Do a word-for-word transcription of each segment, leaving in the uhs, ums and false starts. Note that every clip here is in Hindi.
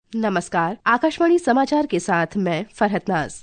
नमस्कार, आकाशवाणी समाचार के साथ मैं फरहत नाज।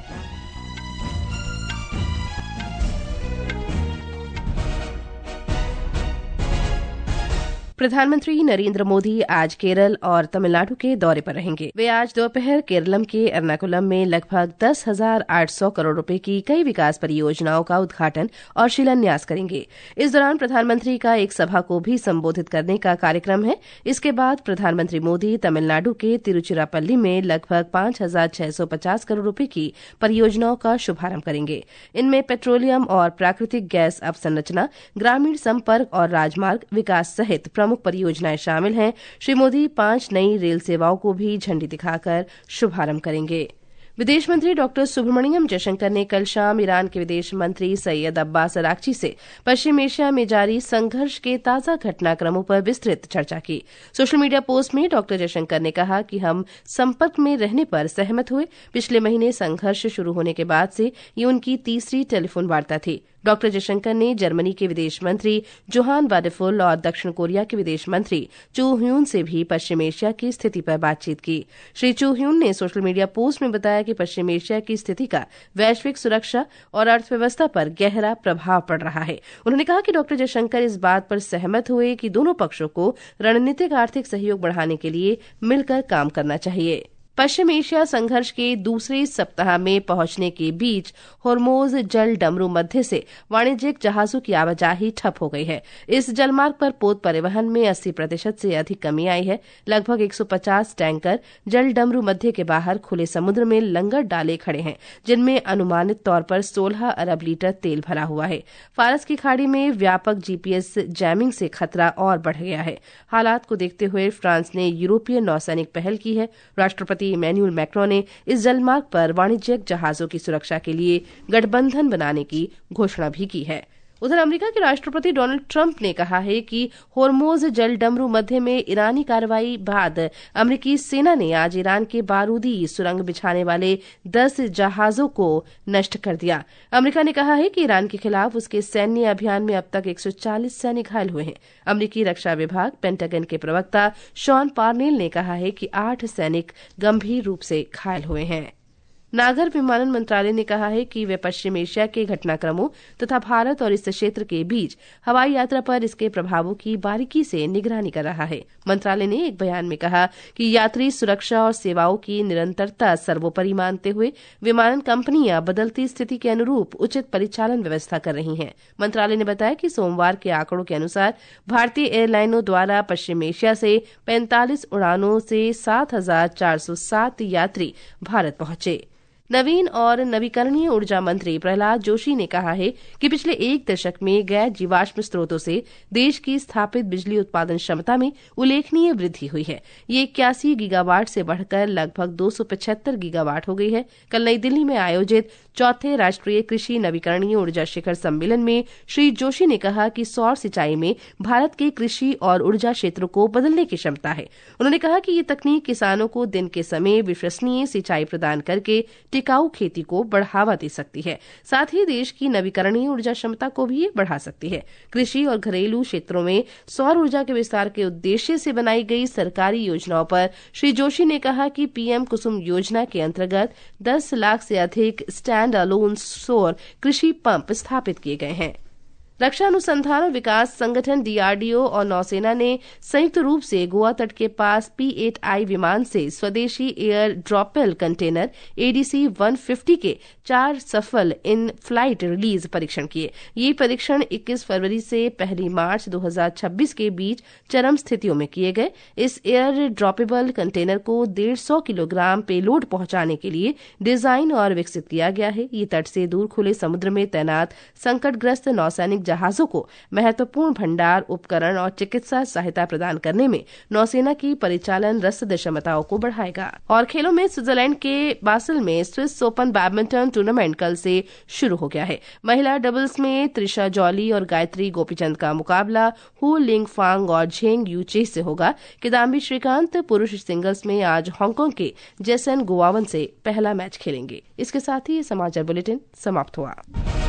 प्रधानमंत्री नरेंद्र मोदी आज केरल और तमिलनाडु के दौरे पर रहेंगे। वे आज दोपहर केरलम के एर्नाकुलम में लगभग दस हजार आठ सौ करोड़ रुपए की कई विकास परियोजनाओं का उद्घाटन और शिलान्यास करेंगे। इस दौरान प्रधानमंत्री का एक सभा को भी संबोधित करने का कार्यक्रम है। इसके बाद प्रधानमंत्री मोदी तमिलनाडु के तिरुचिरापल्ली में लगभग पांच हजार छह सौ पचास करोड़ रुपए की परियोजनाओं का शुभारंभ करेंगे। इनमें पेट्रोलियम और प्राकृतिक गैस अवसंरचना, ग्रामीण संपर्क और राजमार्ग विकास सहित प्रमुख परियोजनाएं शामिल हैं। श्री मोदी पांच नई रेल सेवाओं को भी झंडी दिखाकर शुभारंभ करेंगे। विदेश मंत्री डॉक्टर सुब्रमण्यम जयशंकर ने कल शाम ईरान के विदेश मंत्री सैयद अब्बास अराक्ची से पश्चिम एशिया में जारी संघर्ष के ताजा घटनाक्रमों पर विस्तृत चर्चा की। सोशल मीडिया पोस्ट में डॉक्टर जयशंकर ने कहा कि हम संपर्क में रहने पर सहमत हुए। पिछले महीने संघर्ष शुरू होने के बाद से ये उनकी तीसरी टेलीफोन वार्ता थी। डॉक्टर जयशंकर ने जर्मनी के विदेश मंत्री जोहान वाडेफुल और दक्षिण कोरिया के विदेश मंत्री चू ह्यून से भी पश्चिम एशिया की स्थिति पर बातचीत की। श्री चू ह्यून ने सोशल मीडिया पोस्ट में बताया कि पश्चिम एशिया की स्थिति का वैश्विक सुरक्षा और अर्थव्यवस्था पर गहरा प्रभाव पड़ रहा है। उन्होंने कहा कि डॉक्टर जयशंकर इस बात पर सहमत हुए कि दोनों पक्षों को रणनीतिक आर्थिक सहयोग बढ़ाने के लिए मिलकर काम करना चाहिए। पश्चिम एशिया संघर्ष के दूसरे सप्ताह में पहुंचने के बीच होर्मुज जल डमरू मध्य से वाणिज्यिक जहाजों की आवाजाही ठप हो गई है। इस जलमार्ग पर पोत परिवहन में अस्सी प्रतिशत से अधिक कमी आई है। लगभग एक सौ पचास टैंकर जल डमरू मध्य के बाहर खुले समुद्र में लंगर डाले खड़े हैं, जिनमें अनुमानित तौर पर सोलह अरब लीटर तेल भरा हुआ है। फारस की खाड़ी में व्यापक जीपीएस जैमिंग से खतरा और बढ़ गया है। हालात को देखते हुए फ्रांस ने यूरोपीय नौसैनिक पहल की है। राष्ट्रपति इमैनुअल मैक्रों ने इस जलमार्ग पर वाणिज्यिक जहाजों की सुरक्षा के लिए गठबंधन बनाने की घोषणा भी की है। उधर अमेरिका के राष्ट्रपति डोनाल्ड ट्रंप ने कहा है कि होर्मुज जल डमरू मध्य में ईरानी कार्रवाई बाद अमेरिकी सेना ने आज ईरान के बारूदी सुरंग बिछाने वाले दस जहाजों को नष्ट कर दिया। अमेरिका ने कहा है कि ईरान के खिलाफ उसके सैन्य अभियान में अब तक एक सौ चालीस सैनिक घायल हुए हैं। अमेरिकी रक्षा विभाग पेंटागन के प्रवक्ता शॉन पार्नेल ने कहा है कि आठ सैनिक गंभीर रूप से घायल हुए हैं। नागर विमानन मंत्रालय ने कहा है कि वे पश्चिम एशिया के घटनाक्रमों तथा भारत और इस क्षेत्र के बीच हवाई यात्रा पर इसके प्रभावों की बारीकी से निगरानी कर रहा है। मंत्रालय ने एक बयान में कहा कि यात्री सुरक्षा और सेवाओं की निरंतरता सर्वोपरि मानते हुए विमानन कंपनियां बदलती स्थिति के अनुरूप उचित परिचालन व्यवस्था कर रही हैं। मंत्रालय ने बताया कि सोमवार के आंकड़ों के अनुसार भारतीय एयरलाइनों द्वारा पश्चिम एशिया से पैंतालीस उड़ानों से सात हजार चार सौ सात यात्री भारत पहुंचे। नवीन और नवीकरणीय ऊर्जा मंत्री प्रहलाद जोशी ने कहा है कि पिछले एक दशक में गैर जीवाश्म स्रोतों से देश की स्थापित बिजली उत्पादन क्षमता में उल्लेखनीय वृद्धि हुई है। ये इक्यासी गीगावाट से बढ़कर लगभग दो सौ पचहत्तर गीगावाट हो गई है। कल नई दिल्ली में आयोजित चौथे राष्ट्रीय कृषि नवीकरणीय ऊर्जा शिखर सम्मेलन में श्री जोशी ने कहा कि सौर सिंचाई में भारत के कृषि और ऊर्जा क्षेत्र को बदलने की क्षमता है। उन्होंने कहा कि ये तकनीक किसानों को दिन के समय विश्वसनीय सिंचाई प्रदान करके टिकाऊ खेती को बढ़ावा दे सकती है। साथ ही देश की नवीकरणीय ऊर्जा क्षमता को भी बढ़ा सकती है। कृषि और घरेलू क्षेत्रों में सौर ऊर्जा के विस्तार के उद्देश्य से बनाई गई सरकारी योजनाओं पर श्री जोशी ने कहा कि पीएम कुसुम योजना के अंतर्गत दस लाख से अधिक स्टैंड अलोन सौर कृषि पंप स्थापित किए गए हैं। रक्षा अनुसंधान और विकास संगठन डीआरडीओ और नौसेना ने संयुक्त रूप से गोवा तट के पास पी एट आई विमान से स्वदेशी एयर ड्रॉपेल कंटेनर एडीसी एक सौ पचास के चार सफल इन फ्लाइट रिलीज परीक्षण किए। ये परीक्षण इक्कीस फरवरी से पहली मार्च दो हज़ार छब्बीस के बीच चरम स्थितियों में किए गए। इस एयर ड्रॉपेबल कंटेनर को डेढ़ सौ किलोग्राम पेलोड पहुंचाने के लिए डिजाइन और विकसित किया गया है। ये तट से दूर खुले समुद्र में तैनात संकटग्रस्त नौसैनिक जहाजों को महत्वपूर्ण भंडार, उपकरण और चिकित्सा सहायता प्रदान करने में नौसेना की परिचालन रसद क्षमताओं को बढ़ाएगा। और खेलों में स्विट्जरलैंड के बासल में स्विस ओपन बैडमिंटन टूर्नामेंट कल से शुरू हो गया है। महिला डबल्स में त्रिशा जॉली और गायत्री गोपीचंद का मुकाबला हु लिंग फांग और झेंग यूचे से होगा। किदाम्बी श्रीकांत पुरुष सिंगल्स में आज हांगकांग के जेसन गुआवन से पहला मैच खेलेंगे। इसके साथ ही समाचार बुलेटिन समाप्त हुआ।